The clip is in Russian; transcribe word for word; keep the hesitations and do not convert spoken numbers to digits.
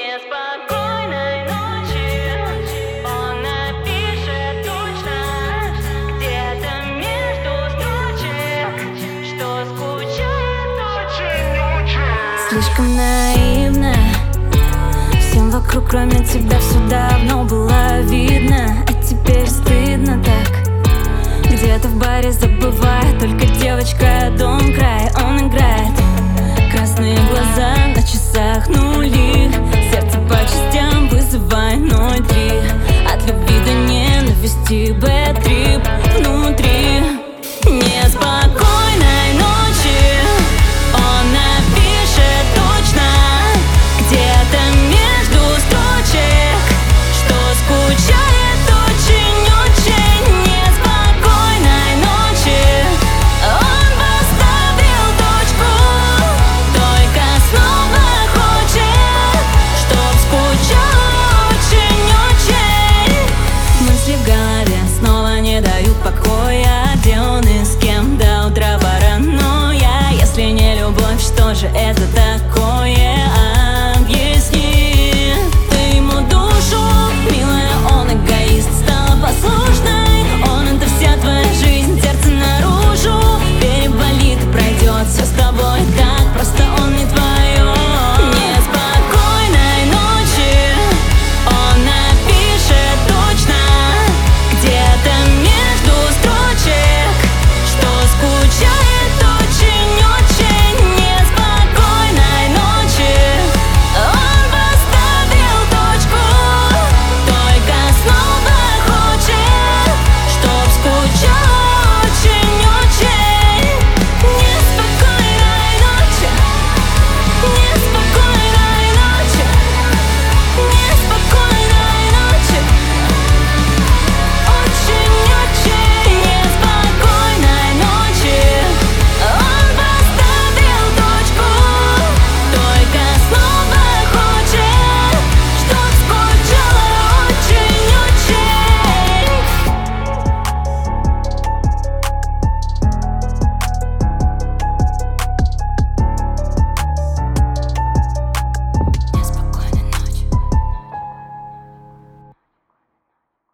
неспокойной ночи он напишет точно где-то между строчек, что скучает очень-очень. Слишком наивно, всем вокруг кроме тебя все давно было видно, а теперь стыдно так. Где-то в баре забывает только девочка дом край.